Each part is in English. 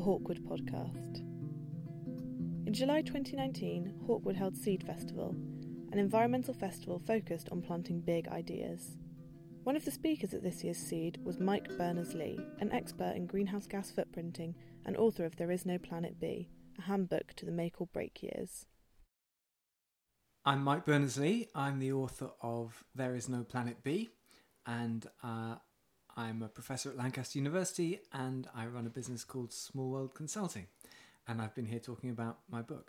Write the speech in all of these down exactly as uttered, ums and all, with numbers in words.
Hawkwood podcast. In July twenty nineteen, Hawkwood held Seed Festival, an environmental festival focused on planting big ideas. One of the speakers at this year's Seed was Mike Berners-Lee, an expert in greenhouse gas footprinting and author of There Is No Planet B, a handbook to the make or break years. I'm Mike Berners-Lee. I'm the author of There Is No Planet B, and uh, I'm a professor at Lancaster University, and I run a business called Small World Consulting, and I've been here talking about my book.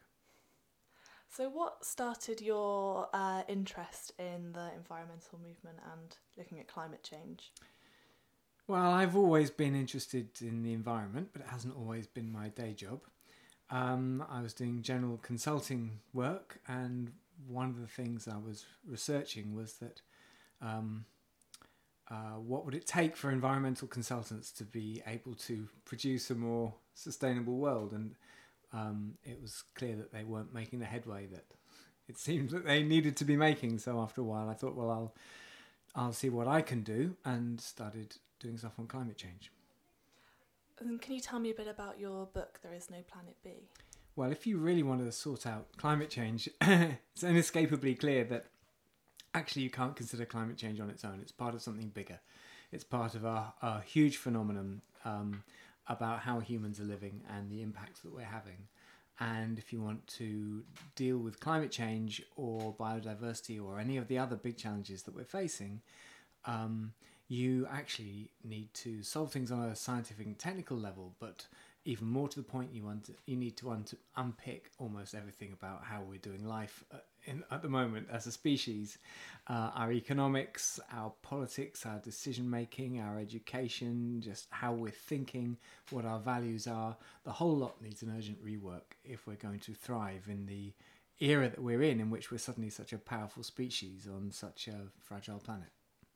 So what started your uh, interest in the environmental movement and looking at climate change? Well, I've always been interested in the environment, but it hasn't always been my day job. Um, I was doing general consulting work, and one of the things I was researching was that um, uh, what would it take for environmental consultants to be able to produce a more sustainable world? And um, it was clear that they weren't making the headway that it seemed that they needed to be making. So after a while, I thought, well, I'll I'll see what I can do, and started doing stuff on climate change. And can you tell me a bit about your book, There Is No Planet B? Well, if you really want to sort out climate change, it's inescapably clear that actually you can't consider climate change on its own. It's part of something bigger. It's part of a, a huge phenomenon um, about how humans are living and the impacts that we're having. And if you want to deal with climate change or biodiversity or any of the other big challenges that we're facing, um, you actually need to solve things on a scientific and technical level, but even more to the point, you want to, you need to un- unpick almost everything about how we're doing life uh, in, at the moment as a species. Uh, our economics, our politics, our decision making, our education, just how we're thinking, what our values are. The whole lot needs an urgent rework if we're going to thrive in the era that we're in, in which we're suddenly such a powerful species on such a fragile planet.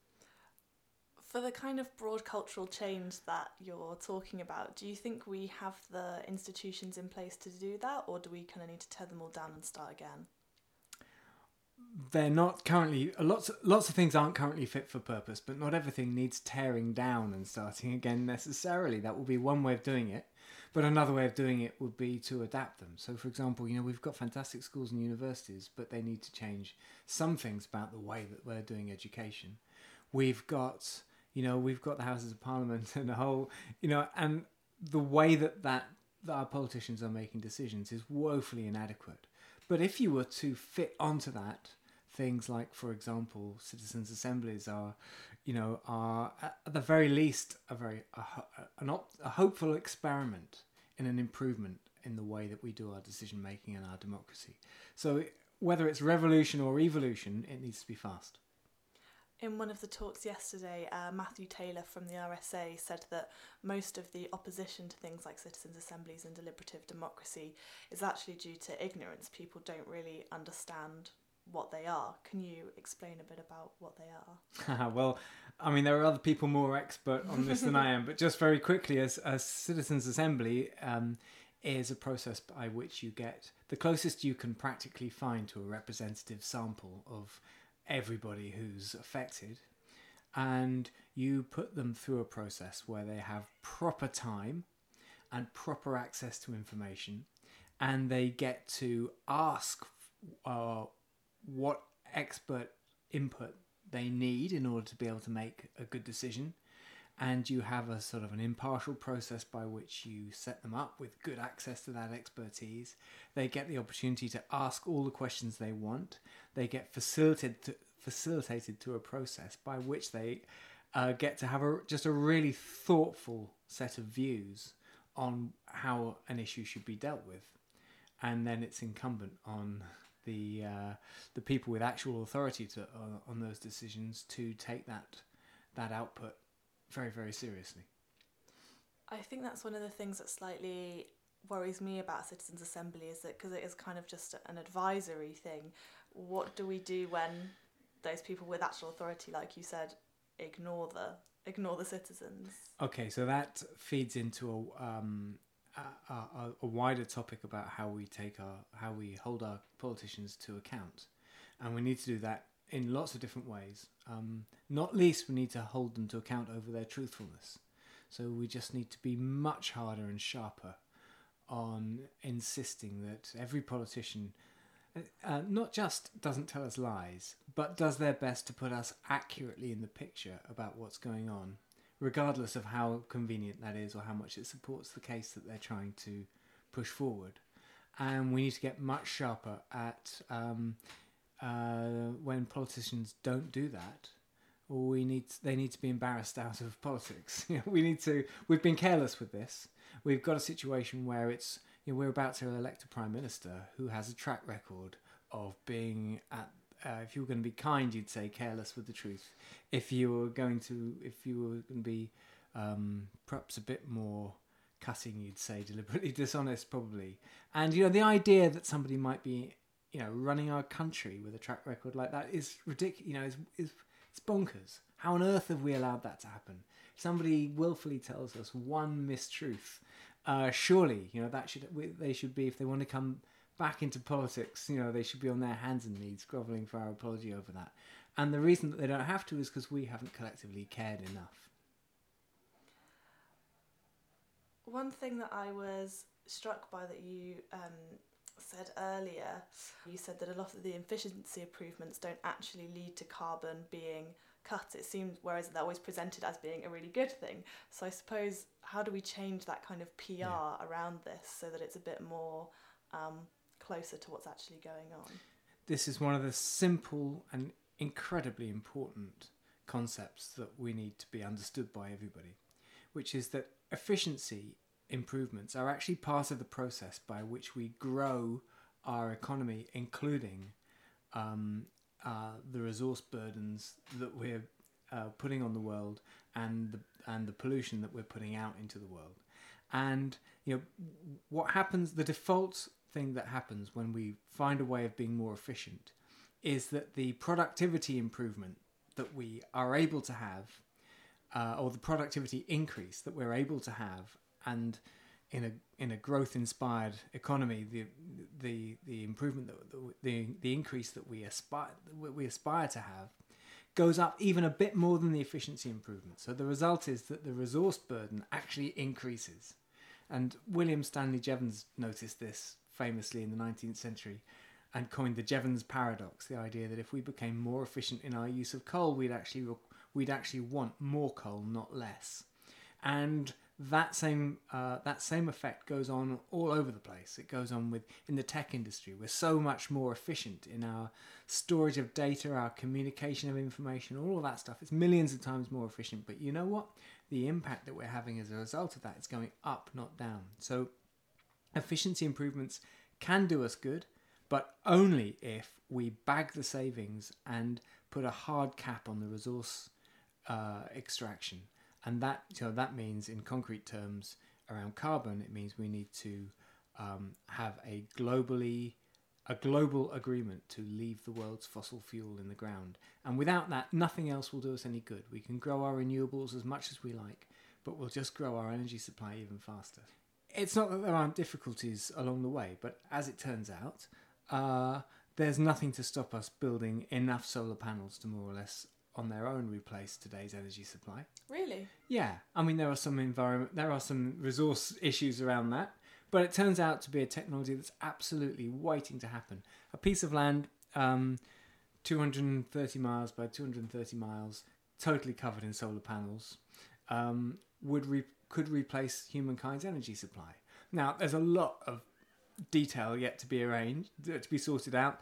For the kind of broad cultural change that you're talking about, do you think we have the institutions in place to do that, or do we kind of need to tear them all down and start again? They're not currently, lots, lots of things aren't currently fit for purpose, but not everything needs tearing down and starting again necessarily. That will be one way of doing it, but another way of doing it would be to adapt them. So for example, you know, we've got fantastic schools and universities, but they need to change some things about the way that we're doing education. We've got... You know, we've got the Houses of Parliament and the whole, you know, and the way that, that, that our politicians are making decisions is woefully inadequate. But if you were to fit onto that, things like, for example, citizens' assemblies are, you know, are at the very least a very a, an op, a hopeful experiment in an improvement in the way that we do our decision making and our democracy. So whether it's revolution or evolution, it needs to be fast. In one of the talks yesterday, uh, Matthew Taylor from the R S A said that most of the opposition to things like citizens' assemblies and deliberative democracy is actually due to ignorance. People don't really understand what they are. Can you explain a bit about what they are? Well, I mean, there are other people more expert on this than I am, but just very quickly, as a citizens' assembly um, is a process by which you get the closest you can practically find to a representative sample of everybody who's affected, and you put them through a process where they have proper time and proper access to information, and they get to ask uh, what expert input they need in order to be able to make a good decision. And you have a sort of an impartial process by which you set them up with good access to that expertise. They get the opportunity to ask all the questions they want. They get facilitated to, facilitated to a process by which they uh, get to have a, just a really thoughtful set of views on how an issue should be dealt with. And then it's incumbent on the uh, the people with actual authority to uh, on those decisions to take that that output very, very seriously. I think that's one of the things that slightly worries me about Citizens' Assembly, is that because it is kind of just an advisory thing, what do we do when those people with actual authority, like you said, ignore the ignore the citizens? Okay, so that feeds into a um a, a, a wider topic about how we take our how we hold our politicians to account, and we need to do that in lots of different ways. Um, not least, we need to hold them to account over their truthfulness. So we just need to be much harder and sharper on insisting that every politician uh, not just doesn't tell us lies, but does their best to put us accurately in the picture about what's going on, regardless of how convenient that is or how much it supports the case that they're trying to push forward. And we need to get much sharper at um, uh, when politicians don't do that, or we need they need to be embarrassed out of politics. You know, we need to. We've been careless with this. We've got a situation where it's you know, we're about to elect a prime minister who has a track record of being at. Uh, if you were going to be kind, you'd say careless with the truth. If you were going to, if you were going to be um, perhaps a bit more cutting, you'd say deliberately dishonest, probably. And you know, the idea that somebody might be, you know, running our country with a track record like that is ridiculous. You know, is is it's bonkers. How on earth have we allowed that to happen? If somebody willfully tells us one mistruth, uh, surely, you know, that should they should be, if they want to come back into politics, you know, they should be on their hands and knees grovelling for our apology over that. And the reason that they don't have to is because we haven't collectively cared enough. One thing that I was struck by that you um, said earlier, you said that a lot of the efficiency improvements don't actually lead to carbon being cut. It seems, whereas they're always presented as being a really good thing. So I suppose, how do we change that kind of P R yeah. around this so that it's a bit more um, closer to what's actually going on? This is one of the simple and incredibly important concepts that we need to be understood by everybody, which is that efficiency improvements are actually part of the process by which we grow our economy, including um, uh, the resource burdens that we're uh, putting on the world and the, and the pollution that we're putting out into the world. And you know what happens, the default thing that happens when we find a way of being more efficient is that the productivity improvement that we are able to have, uh, or the productivity increase that we're able to have, and in a in a growth inspired economy, the the the improvement that the the increase that we aspire we aspire to have goes up even a bit more than the efficiency improvement. So the result is that the resource burden actually increases. And William Stanley Jevons noticed this famously in the nineteenth century and coined the Jevons paradox, the idea that if we became more efficient in our use of coal, we'd actually we'd actually want more coal, not less. And that same uh, that same effect goes on all over the place. It goes on with in the tech industry. We're so much more efficient in our storage of data, our communication of information, all of that stuff. It's millions of times more efficient. But you know what? The impact that we're having as a result of that is going up, not down. So efficiency improvements can do us good, but only if we bag the savings and put a hard cap on the resource uh, extraction. And that, you know, that means, in concrete terms, around carbon, it means we need to um, have a globally, a global agreement to leave the world's fossil fuel in the ground. And without that, nothing else will do us any good. We can grow our renewables as much as we like, but we'll just grow our energy supply even faster. It's not that there aren't difficulties along the way, but as it turns out, uh, there's nothing to stop us building enough solar panels to more or less on their own replace today's energy supply. Really? Yeah. I mean, there are some environment, there are some resource issues around that, but it turns out to be a technology that's absolutely waiting to happen. A piece of land, um, two hundred thirty miles by two hundred thirty miles, totally covered in solar panels, um, would re- could replace humankind's energy supply. Now, there's a lot of detail yet to be arranged, to be sorted out.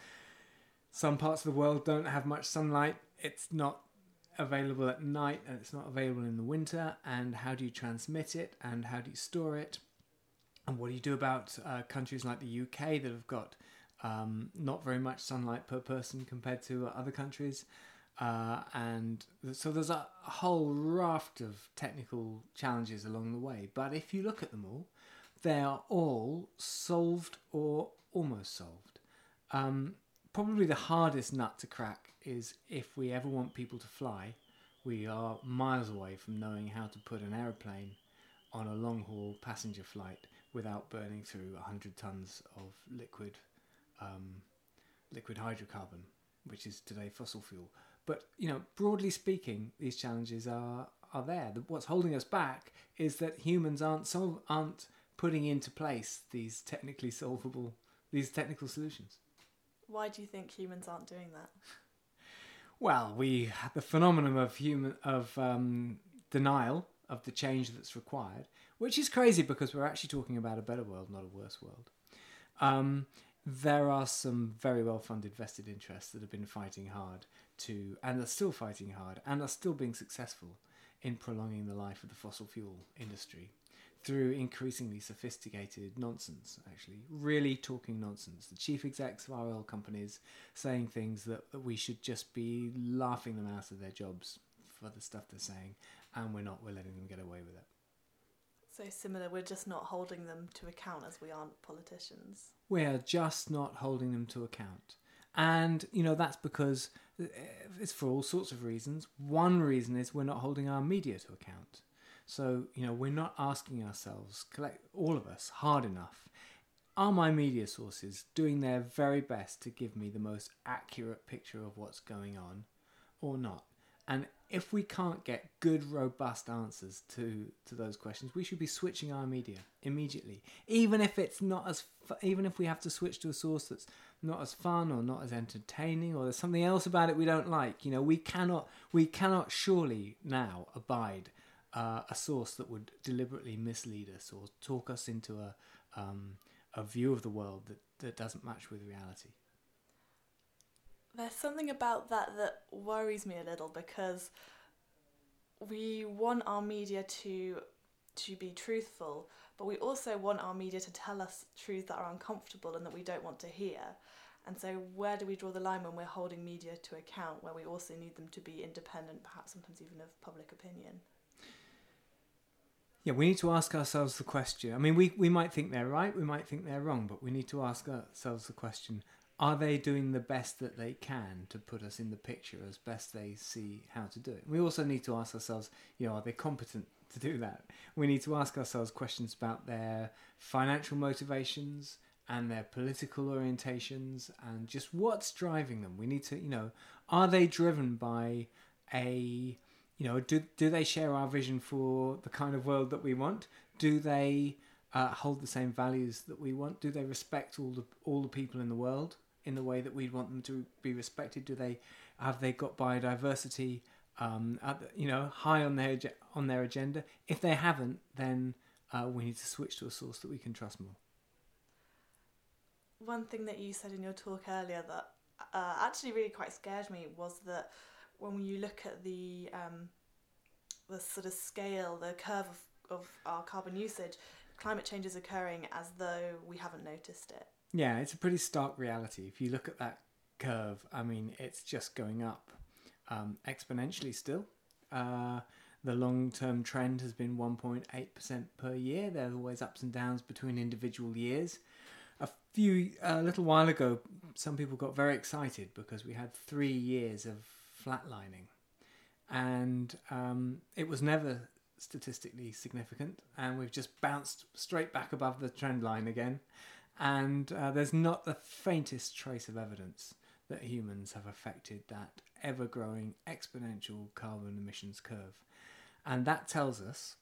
Some parts of the world don't have much sunlight. It's not available at night, and it's not available in the winter. And how do you transmit it, and how do you store it, and what do you do about uh, countries like the U K that have got um, not very much sunlight per person compared to other countries? Uh, and so there's a whole raft of technical challenges along the way. But if you look at them all, they are all solved or almost solved. Um, probably the hardest nut to crack is if we ever want people to fly, we are miles away from knowing how to put an aeroplane on a long-haul passenger flight without burning through one hundred tons of liquid um, liquid hydrocarbon, which is today fossil fuel. But, you know, broadly speaking, these challenges are, are there. What's holding us back is that humans aren't sol- aren't putting into place these technically solvable, these technical solutions. Why do you think humans aren't doing that? Well, we the phenomenon of human of um, denial of the change that's required, which is crazy because we're actually talking about a better world, not a worse world. Um, there are some very well-funded vested interests that have been fighting hard to, and are still fighting hard, and are still being successful in prolonging the life of the fossil fuel industry through increasingly sophisticated nonsense, actually. Really talking nonsense. The chief execs of our oil companies saying things that, that we should just be laughing them out of their jobs for the stuff they're saying, and we're not, we're letting them get away with it. So similar, we're just not holding them to account as we aren't politicians. We're just not holding them to account. And, you know, that's because it's for all sorts of reasons. One reason is we're not holding our media to account. So, you know, we're not asking ourselves, collect all of us, hard enough, are my media sources doing their very best to give me the most accurate picture of what's going on or not? And if we can't get good, robust answers to, to those questions, we should be switching our media immediately. Even if it's not as, fu- even if we have to switch to a source that's not as fun or not as entertaining, or there's something else about it we don't like. You know, we cannot, we cannot surely now abide uh, a source that would deliberately mislead us or talk us into a, um, a view of the world that, that doesn't match with reality. There's something about that that worries me a little, because we want our media to to be truthful, but we also want our media to tell us truths that are uncomfortable and that we don't want to hear. And so where do we draw the line when we're holding media to account, where we also need them to be independent, perhaps sometimes even of public opinion? Yeah, we need to ask ourselves the question. I mean, we, we might think they're right, we might think they're wrong, but we need to ask ourselves the question, are they doing the best that they can to put us in the picture as best they see how to do it? We also need to ask ourselves, you know, are they competent to do that? We need to ask ourselves questions about their financial motivations and their political orientations and just what's driving them. We need to, you know, are they driven by a, you know, do, do they share our vision for the kind of world that we want? Do they uh, hold the same values that we want? Do they respect all the all the people in the world in the way that we'd want them to be respected? Do they have they got biodiversity, um, at the, you know, high on their on their agenda? If they haven't, then uh, we need to switch to a source that we can trust more. One thing that you said in your talk earlier that uh, actually really quite scared me was that when you look at the um, the sort of scale, the curve of, of our carbon usage, climate change is occurring as though we haven't noticed it. Yeah, it's a pretty stark reality. If you look at that curve, I mean, it's just going up um, exponentially still. Uh, the long-term trend has been one point eight percent per year. There are always ups and downs between individual years. A few, a little while ago, some people got very excited because we had three years of flatlining. And um, it was never statistically significant. And we've just bounced straight back above the trend line again. And uh, there's not the faintest trace of evidence that humans have affected that ever-growing exponential carbon emissions curve. And that tells us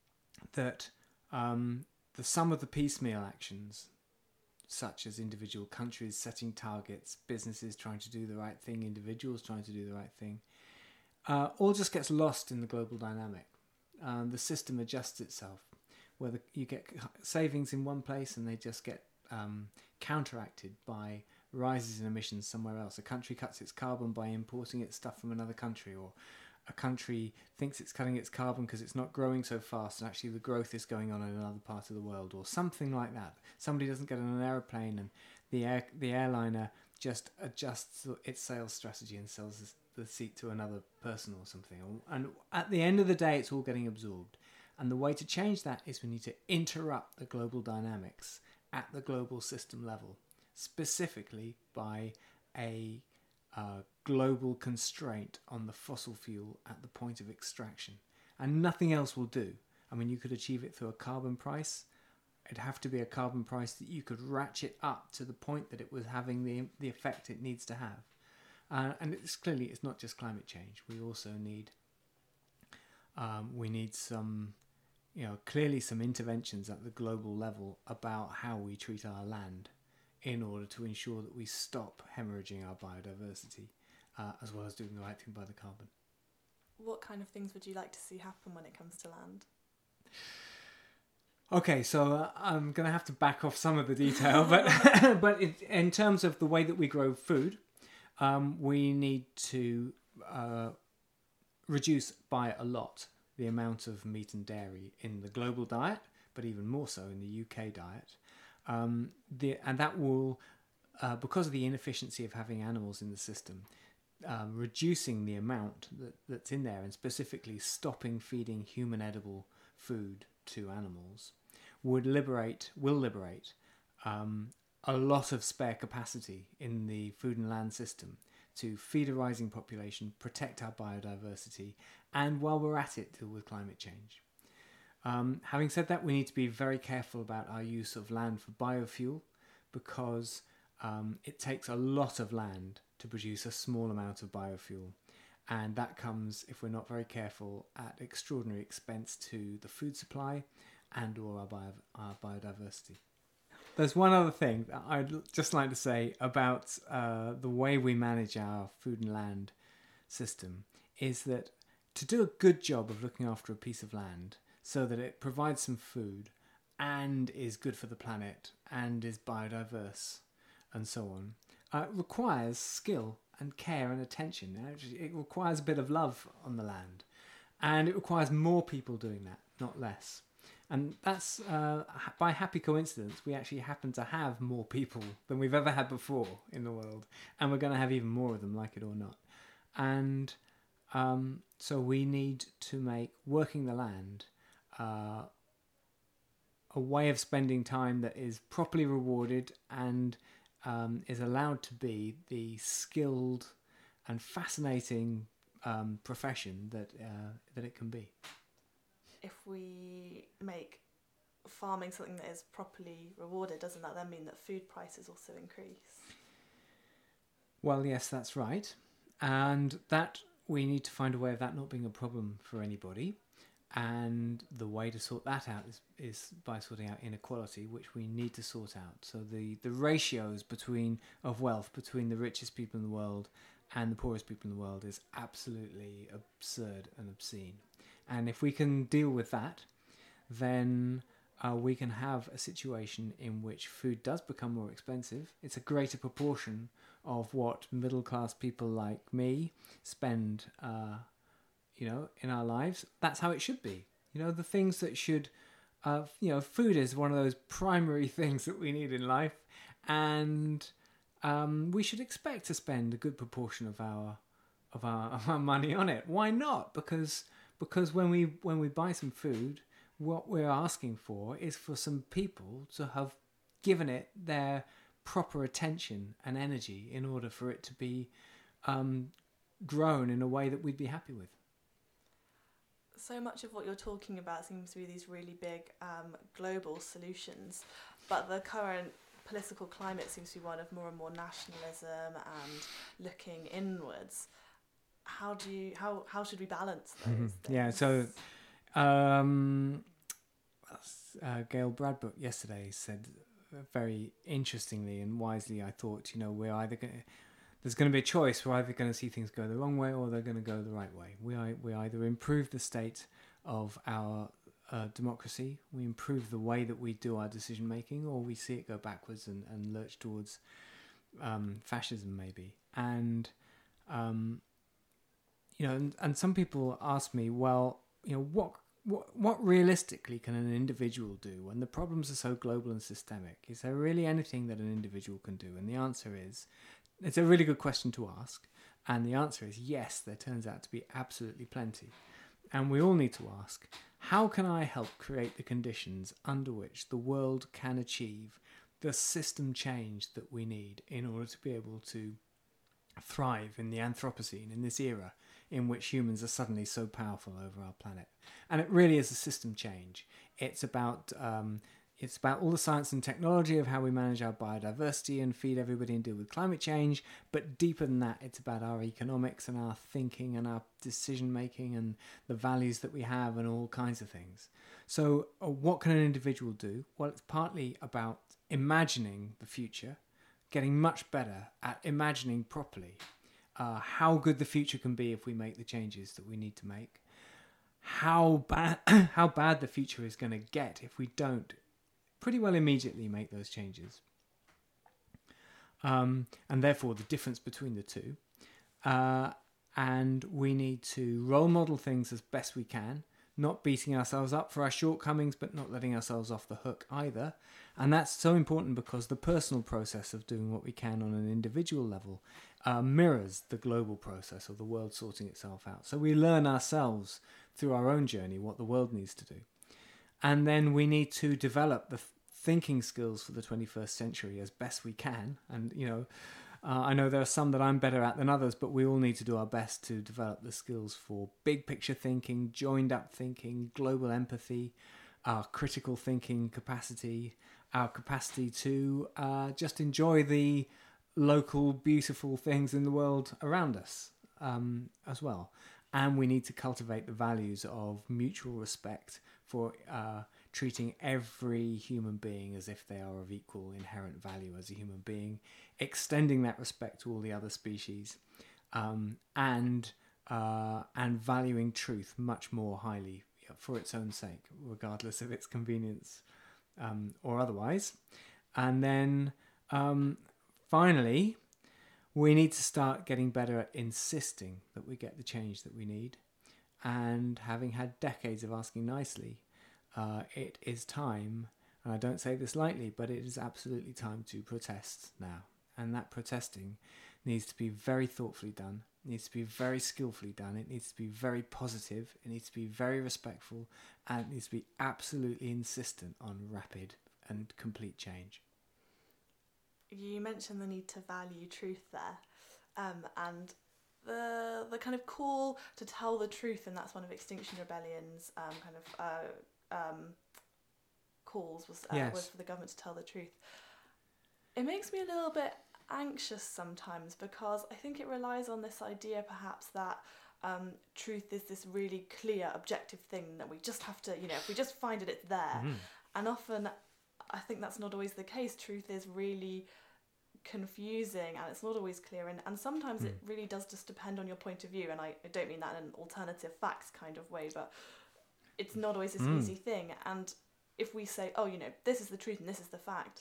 that um, the sum of the piecemeal actions, such as individual countries setting targets, businesses trying to do the right thing, individuals trying to do the right thing, uh, all just gets lost in the global dynamic. Um, the system adjusts itself, where the, you get savings in one place and they just get um, counteracted by rises in emissions somewhere else. A country cuts its carbon by importing its stuff from another country, or a country thinks it's cutting its carbon because it's not growing so fast and actually the growth is going on in another part of the world, or something like that. Somebody doesn't get on an aeroplane and the air, the airliner just adjusts its sales strategy and sells the seat to another person or something. And at the end of the day, it's all getting absorbed. And the way to change that is we need to interrupt the global dynamics at the global system level, specifically by a uh, global constraint on the fossil fuel at the point of extraction. And nothing else will do. I mean, you could achieve it through a carbon price. It'd have to be a carbon price that you could ratchet up to the point that it was having the the effect it needs to have. Uh, and it's clearly, it's not just climate change. We also need, um, we need some, you know, clearly some interventions at the global level about how we treat our land in order to ensure that we stop hemorrhaging our biodiversity, uh, as well as doing the right thing by the carbon. What kind of things would you like to see happen when it comes to land? Okay, so uh, I'm going to have to back off some of the detail, but but it, in terms of the way that we grow food, um, we need to uh, reduce by a lot the amount of meat and dairy in the global diet, but even more so in the U K diet. Um, the, and that will, uh, because of the inefficiency of having animals in the system, um, reducing the amount that, that's in there and specifically stopping feeding human edible food to animals would liberate, will liberate um, a lot of spare capacity in the food and land system to feed a rising population, protect our biodiversity, and while we're at it, deal with climate change. Um, having said that, we need to be very careful about our use of land for biofuel, because um, it takes a lot of land to produce a small amount of biofuel. And that comes, if we're not very careful, at extraordinary expense to the food supply and or our, bio, our biodiversity. There's one other thing that I'd just like to say about uh, the way we manage our food and land system, is that to do a good job of looking after a piece of land so that it provides some food and is good for the planet and is biodiverse and so on, uh, requires skill and care and attention. It requires a bit of love on the land, and it requires more people doing that, not less. And that's, uh, by happy coincidence, we actually happen to have more people than we've ever had before in the world, and we're going to have even more of them, like it or not. And um, so we need to make working the land uh, a way of spending time that is properly rewarded and um, is allowed to be the skilled and fascinating um, profession that uh, that it can be. If we make farming something that is properly rewarded, doesn't that then mean that food prices also increase? Well, yes, that's right. And that we need to find a way of that not being a problem for anybody. And the way to sort that out is, is by sorting out inequality, which we need to sort out. So the, the ratios between of wealth between the richest people in the world and the poorest people in the world is absolutely absurd and obscene. And if we can deal with that, then uh, we can have a situation in which food does become more expensive. It's a greater proportion of what middle-class people like me spend, uh, you know, in our lives. That's how it should be. You know, the things that should, uh, you know, food is one of those primary things that we need in life, and um, we should expect to spend a good proportion of our of our, of our money on it. Why not? Because Because when we when we buy some food, what we're asking for is for some people to have given it their proper attention and energy in order for it to be um, grown in a way that we'd be happy with. So much of what you're talking about seems to be these really big um, global solutions, but the current political climate seems to be one of more and more nationalism and looking inwards. How do you how how should we balance those Mm-hmm. things? Yeah, so um, uh, Gail Bradbrook yesterday said very interestingly and wisely, I thought, you know, we're either going there's going to be a choice. We're either going to see things go the wrong way or they're going to go the right way. We we either improve the state of our uh, democracy, we improve the way that we do our decision making, or we see it go backwards and, and lurch towards um, fascism maybe. And um, you know, and, and some people ask me, well, you know, what, what what realistically can an individual do when the problems are so global and systemic? Is there really anything that an individual can do? And the answer is, it's a really good question to ask. And the answer is yes, there turns out to be absolutely plenty. And we all need to ask, how can I help create the conditions under which the world can achieve the system change that we need in order to be able to thrive in the Anthropocene, in this era in which humans are suddenly so powerful over our planet? And it really is a system change. It's about um, it's about all the science and technology of how we manage our biodiversity and feed everybody and deal with climate change. But deeper than that, it's about our economics and our thinking and our decision making and the values that we have and all kinds of things. So uh, what can an individual do? Well, it's partly about imagining the future, getting much better at imagining properly uh, how good the future can be if we make the changes that we need to make, how bad how bad the future is going to get if we don't pretty well immediately make those changes, um, and therefore the difference between the two. Uh, and we need to role model things as best we can, not beating ourselves up for our shortcomings, but not letting ourselves off the hook either. And that's so important because the personal process of doing what we can on an individual level uh, mirrors the global process of the world sorting itself out. So we learn ourselves through our own journey what the world needs to do. And then we need to develop the thinking skills for the twenty-first century as best we can. And, you know, Uh, I know there are some that I'm better at than others, but we all need to do our best to develop the skills for big picture thinking, joined up thinking, global empathy, our critical thinking capacity, our capacity to uh, just enjoy the local beautiful things in the world around us um, as well. And we need to cultivate the values of mutual respect for uh, treating every human being as if they are of equal inherent value as a human being, extending that respect to all the other species, um, and uh, and valuing truth much more highly for its own sake, regardless of its convenience um, or otherwise. And then um, finally, we need to start getting better at insisting that we get the change that we need. And having had decades of asking nicely, uh, it is time, and I don't say this lightly, but it is absolutely time to protest now. And that protesting needs to be very thoughtfully done, needs to be very skillfully done, it needs to be very positive, it needs to be very respectful, and it needs to be absolutely insistent on rapid and complete change. You mentioned the need to value truth there, um, and the the kind of call to tell the truth, and that's one of Extinction Rebellion's um, kind of uh, um, calls was uh, yes. was for the government to tell the truth. It makes me a little bit anxious sometimes because I think it relies on this idea perhaps that um, truth is this really clear, objective thing that we just have to, you know, if we just find it, it's there. Mm. And often I think that's not always the case. Truth is really confusing and it's not always clear, and, and sometimes mm. it really does just depend on your point of view, and I, I don't mean that in an alternative facts kind of way, but it's not always this mm. easy thing. And if we say, oh, you know, this is the truth and this is the facts,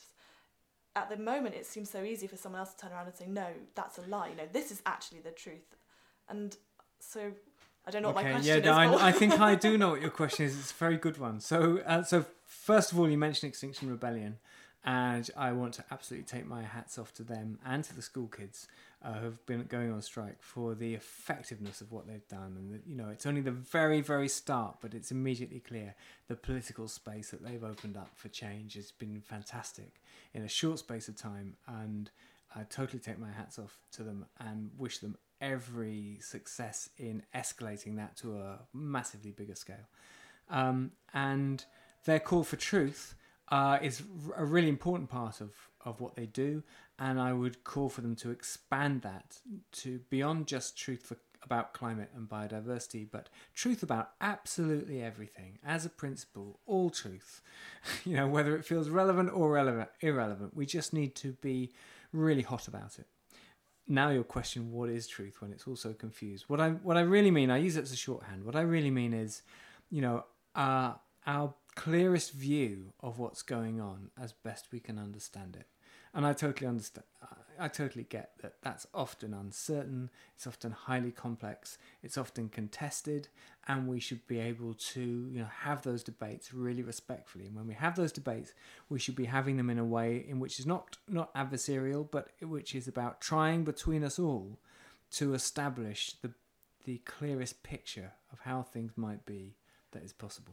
at the moment it seems so easy for someone else to turn around and say, no, that's a lie, you know, this is actually the truth. And so I don't know okay, what my question yeah, is. No, I, I think I do know what your question is. It's a very good one. So, uh, so first of all, you mentioned Extinction Rebellion, and I want to absolutely take my hats off to them and to the school kids uh, who've been going on strike for the effectiveness of what they've done. And, the, you know, it's only the very, very start, but it's immediately clear the political space that they've opened up for change has been fantastic in a short space of time. And I totally take my hats off to them and wish them every success in escalating that to a massively bigger scale. Um, and their call for truth uh, is a really important part of, of what they do, and I would call for them to expand that to beyond just truth for, about climate and biodiversity, but truth about absolutely everything as a principle, all truth, you know, whether it feels relevant or relevant, irrelevant. We just need to be really hot about it. Now your question, what is truth when it's also confused? What I what I really mean, I use it as a shorthand. What I really mean is, you know, uh, our clearest view of what's going on as best we can understand it. And I totally understand. I totally get that that's often uncertain. It's often highly complex. It's often contested, and we should be able to, you know, have those debates really respectfully. And when we have those debates, we should be having them in a way in which is not not adversarial, but which is about trying between us all to establish the the clearest picture of how things might be that is possible.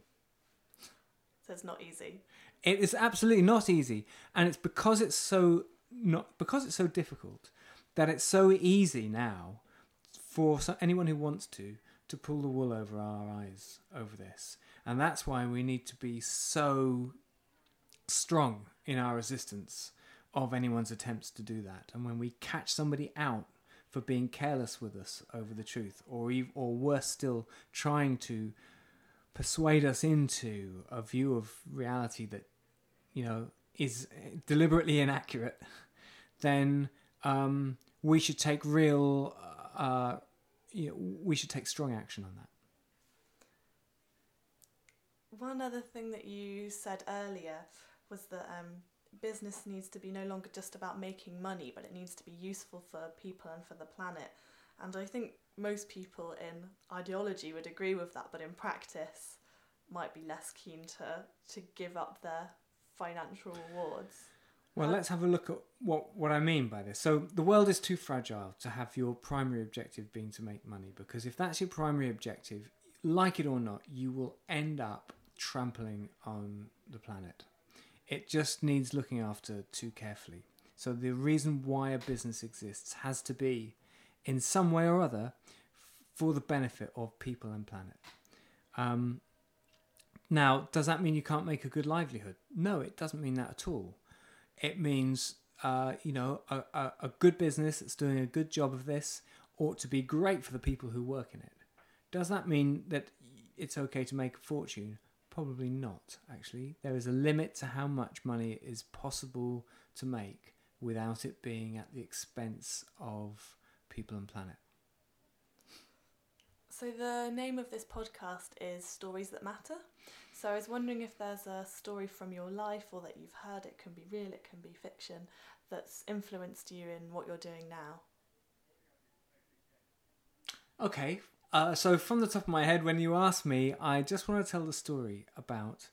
So it's not easy. It is absolutely not easy, and it's because it's so not because it's so difficult that it's so easy now for anyone who wants to to pull the wool over our eyes over this, and that's why we need to be so strong in our resistance of anyone's attempts to do that. And when we catch somebody out for being careless with us over the truth, or ev- or worse still, trying to persuade us into a view of reality that, you know, is deliberately inaccurate, then um, we should take real, uh, you know, we should take strong action on that. One other thing that you said earlier was that um, business needs to be no longer just about making money, but it needs to be useful for people and for the planet. And I think most people in ideology would agree with that, but in practice might be less keen to, to give up their financial rewards. Well, let's have a look at what, what I mean by this. So the world is too fragile to have your primary objective being to make money, because if that's your primary objective, like it or not, you will end up trampling on the planet. It just needs looking after too carefully. So the reason why a business exists has to be, in some way or other, for the benefit of people and planet. Um, now, does that mean you can't make a good livelihood? No, it doesn't mean that at all. It means, uh, you know, a, a, a good business that's doing a good job of this ought to be great for the people who work in it. Does that mean that it's okay to make a fortune? Probably not, actually. There is a limit to how much money is possible to make without it being at the expense of people and planet. So the name of this podcast is Stories That Matter. So I was wondering if there's a story from your life or that you've heard, it can be real, it can be fiction, that's influenced you in what you're doing now. Okay, uh, so from the top of my head, when you asked me, I just want to tell the story about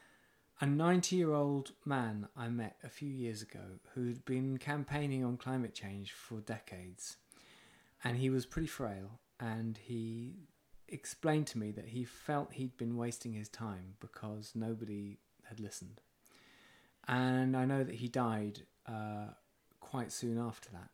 a ninety-year-old man I met a few years ago who'd been campaigning on climate change for decades. And he was pretty frail, and he explained to me that he felt he'd been wasting his time because nobody had listened. And I know that he died uh, quite soon after that.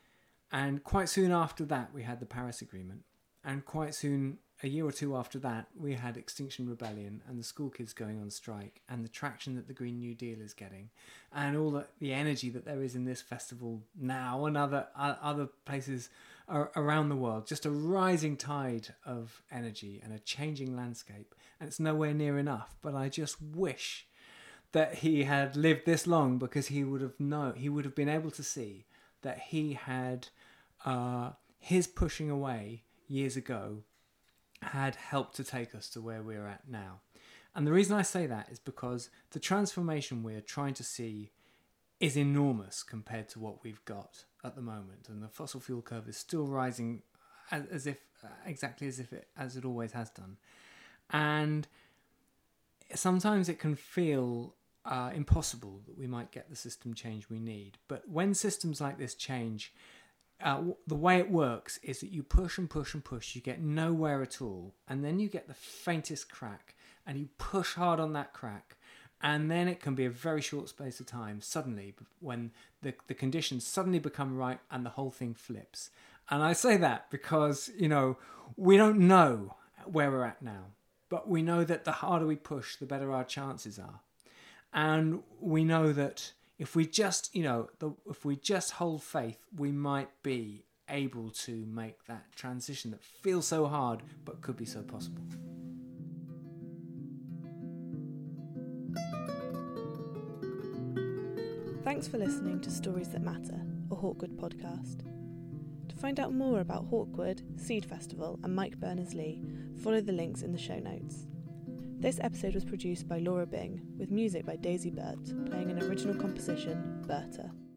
And quite soon after that, we had the Paris Agreement. And quite soon, a year or two after that, we had Extinction Rebellion and the school kids going on strike and the traction that the Green New Deal is getting and all the, the energy that there is in this festival now and other uh, other places are around the world. Just a rising tide of energy and a changing landscape. And it's nowhere near enough. But I just wish that he had lived this long, because he would have known, he would have been able to see that he had uh, his pushing away years ago had helped to take us to where we're at now. And the reason I say that is because the transformation we're trying to see is enormous compared to what we've got at the moment. And the fossil fuel curve is still rising as, as if, exactly as if it, as it always has done. And sometimes it can feel uh, impossible that we might get the system change we need. But when systems like this change, Uh, the way it works is that you push and push and push, you get nowhere at all, and then you get the faintest crack, and you push hard on that crack, and then it can be a very short space of time, suddenly, when the, the conditions suddenly become right and the whole thing flips. And I say that because, you know, we don't know where we're at now, but we know that the harder we push, the better our chances are. And we know that if we just, you know, the, if we just hold faith, we might be able to make that transition that feels so hard but could be so possible. Thanks for listening to Stories That Matter, a Hawkwood podcast. To find out more about Hawkwood, Seed Festival and Mike Berners-Lee, follow the links in the show notes. This episode was produced by Laura Bing, with music by Daisy Burt, playing an original composition, Berta.